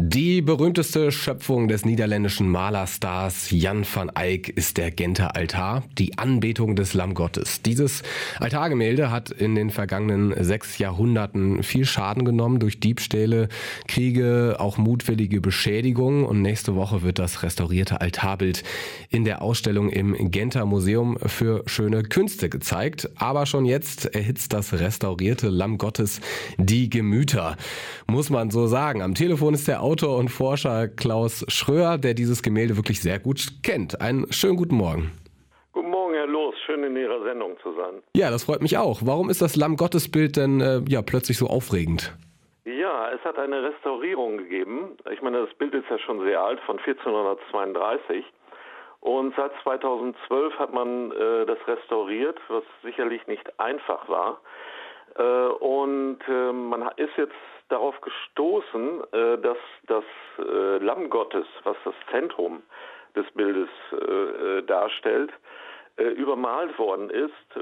Die berühmteste Schöpfung des niederländischen Malerstars Jan van Eyck ist der Genter Altar, die Anbetung des Lammgottes. Dieses Altargemälde hat in den vergangenen 6 Jahrhunderten viel Schaden genommen durch Diebstähle, Kriege, auch mutwillige Beschädigungen. Und nächste Woche wird das restaurierte Altarbild in der Ausstellung im Genter Museum für schöne Künste gezeigt. Aber schon jetzt erhitzt das restaurierte Lamm Gottes die Gemüter, muss man so sagen. Am Telefon ist der Autor und Forscher Klaus Schröer, der dieses Gemälde wirklich sehr gut kennt. Einen schönen guten Morgen. Guten Morgen, Herr Loos. Schön, in Ihrer Sendung zu sein. Ja, das freut mich auch. Warum ist das Lamm-Gottes-Bild denn plötzlich so aufregend? Ja, es hat eine Restaurierung gegeben. Ich meine, das Bild ist ja schon sehr alt, von 1432. Und seit 2012 hat man das restauriert, was sicherlich nicht einfach war. Man ist jetzt darauf gestoßen, dass das Lamm Gottes, was das Zentrum des Bildes darstellt, übermalt worden ist,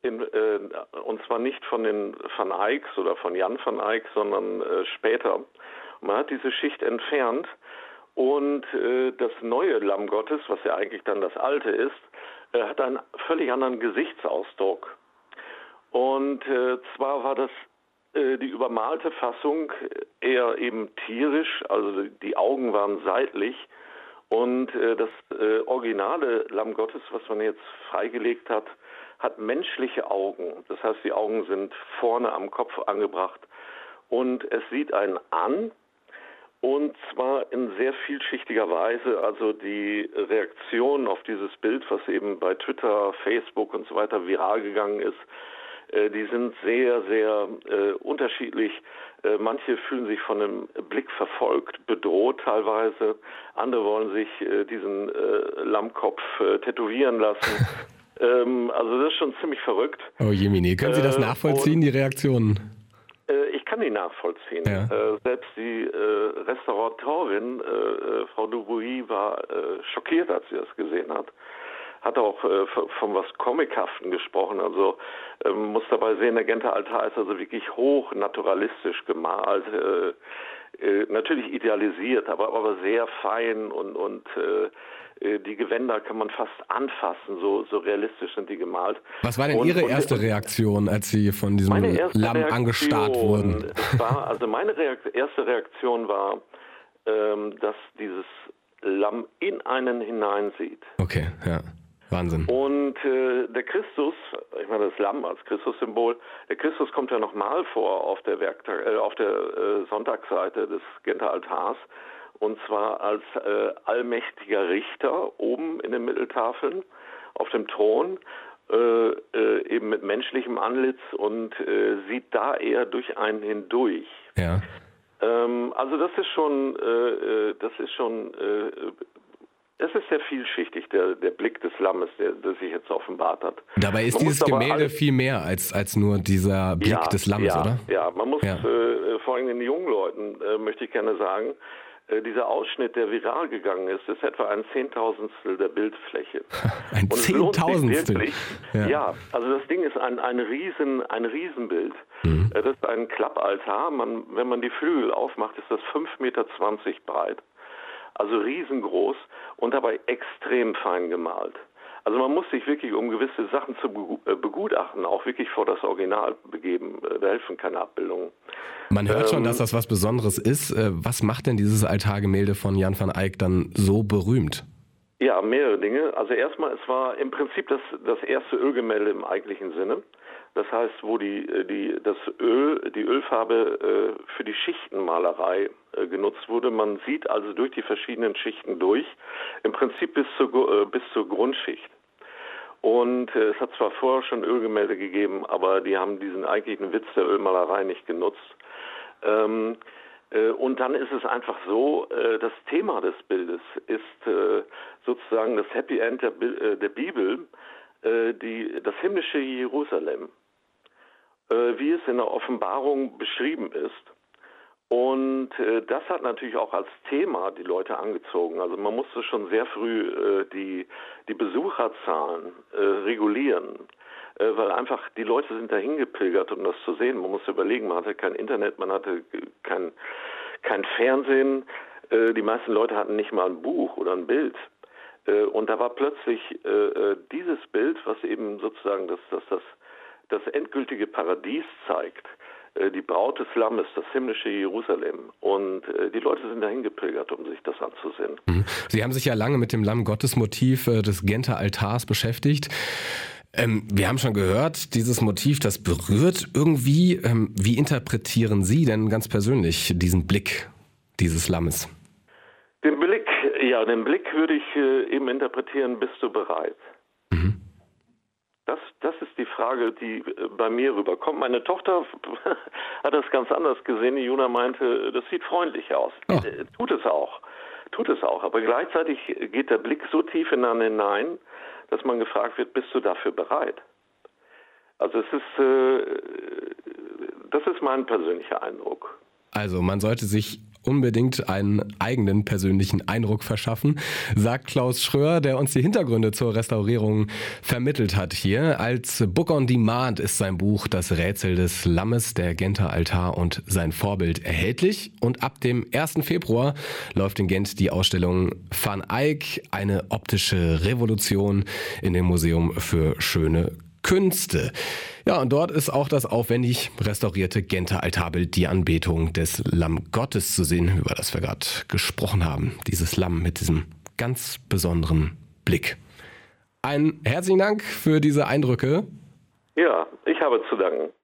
und zwar nicht von den Van Eycks oder von Jan van Eyck, sondern später. Und man hat diese Schicht entfernt und das neue Lamm Gottes, was ja eigentlich dann das alte ist, hat einen völlig anderen Gesichtsausdruck. Und zwar war das die übermalte Fassung eher eben tierisch, also die Augen waren seitlich, und das originale Lamm Gottes, was man jetzt freigelegt hat, hat menschliche Augen. Das heißt, die Augen sind vorne am Kopf angebracht und es sieht einen an, und zwar in sehr vielschichtiger Weise. Also die Reaktion auf dieses Bild, was eben bei Twitter, Facebook und so weiter viral gegangen ist, die sind sehr, sehr unterschiedlich. Manche fühlen sich von einem Blick verfolgt, bedroht teilweise. Andere wollen sich diesen Lammkopf tätowieren lassen. Also das ist schon ziemlich verrückt. Oh Jemine, können Sie das nachvollziehen, die Reaktionen? Ich kann die nachvollziehen. Ja. Selbst die Restauratorin, Frau Dubuis, war schockiert, als sie das gesehen hat. Hat auch von was Comichaften gesprochen. Also muss dabei sehen, der Genter Altar ist also wirklich hoch naturalistisch gemalt, natürlich idealisiert, aber sehr fein, und die Gewänder kann man fast anfassen, so realistisch sind die gemalt. Was war denn Ihre erste Reaktion, als Sie von diesem Lamm angestarrt wurden? Meine erste Reaktion war, dass dieses Lamm in einen hineinsieht. Okay, ja. Wahnsinn. Und der Christus, ich meine das Lamm als Christussymbol, der Christus kommt ja nochmal vor auf der Sonntagsseite des Genter Altars, und zwar als allmächtiger Richter oben in den Mitteltafeln auf dem Thron, eben mit menschlichem Antlitz, und sieht da eher durch einen hindurch. Ja. Also das ist schon es ist sehr vielschichtig, der Blick des Lammes, der sich jetzt offenbart hat. Dabei ist dieses Gemälde viel mehr als nur dieser Blick des Lammes, oder? Ja, man muss vor allem den jungen Leuten, möchte ich gerne sagen, dieser Ausschnitt, der viral gegangen ist etwa ein Zehntausendstel der Bildfläche. Ein Zehntausendstel? Ja, also das Ding ist ein Riesenbild. Mhm. Das ist ein Klappaltar. Wenn man die Flügel aufmacht, ist das 5,20 Meter breit. Also riesengroß und dabei extrem fein gemalt. Also man muss sich wirklich, um gewisse Sachen zu begutachten, auch wirklich vor das Original begeben. Da helfen keine Abbildungen. Man hört schon, dass das was Besonderes ist. Was macht denn dieses Altargemälde von Jan van Eyck dann so berühmt? Ja, mehrere Dinge. Also erstmal, es war im Prinzip das erste Ölgemälde im eigentlichen Sinne. Das heißt, wo die Ölfarbe für die Schichtenmalerei genutzt wurde. Man sieht also durch die verschiedenen Schichten durch, im Prinzip bis zur Grundschicht. Und es hat zwar vorher schon Ölgemälde gegeben, aber die haben diesen eigentlichen Witz der Ölmalerei nicht genutzt. Und dann ist es einfach so, das Thema des Bildes ist sozusagen das Happy End der Bibel, das himmlische Jerusalem, wie es in der Offenbarung beschrieben ist. Und das hat natürlich auch als Thema die Leute angezogen. Also man musste schon sehr früh die Besucherzahlen regulieren, weil einfach die Leute sind dahin gepilgert, um das zu sehen. Man muss überlegen, man hatte kein Internet, man hatte kein Fernsehen. Die meisten Leute hatten nicht mal ein Buch oder ein Bild. Und da war plötzlich dieses Bild, was eben sozusagen das endgültige Paradies zeigt, die Braut des Lammes, das himmlische Jerusalem. Und die Leute sind dahin gepilgert, um sich das anzusehen. Sie haben sich ja lange mit dem Lamm-Gottes-Motiv des Genter Altars beschäftigt. Wir haben schon gehört, dieses Motiv, das berührt irgendwie. Wie interpretieren Sie denn ganz persönlich diesen Blick dieses Lammes? Den Blick würde ich eben interpretieren, bist du bereit? Mhm. Das ist die Frage, die bei mir rüberkommt. Meine Tochter hat das ganz anders gesehen. Die Juna meinte, das sieht freundlich aus. Oh. Tut es auch. Aber gleichzeitig geht der Blick so tief hinein, dass man gefragt wird, bist du dafür bereit? Also das ist mein persönlicher Eindruck. Also man sollte sich unbedingt einen eigenen persönlichen Eindruck verschaffen, sagt Klaus Schröer, der uns die Hintergründe zur Restaurierung vermittelt hat hier. Als Book on Demand ist sein Buch Das Rätsel des Lammes, der Genter Altar und sein Vorbild erhältlich. Und ab dem 1. Februar läuft in Gent die Ausstellung Van Eyck, eine optische Revolution in dem Museum für schöne Künste. Ja, und dort ist auch das aufwendig restaurierte Genter Altarbild, die Anbetung des Lammgottes zu sehen, über das wir gerade gesprochen haben. Dieses Lamm mit diesem ganz besonderen Blick. Einen herzlichen Dank für diese Eindrücke. Ja, ich habe zu danken.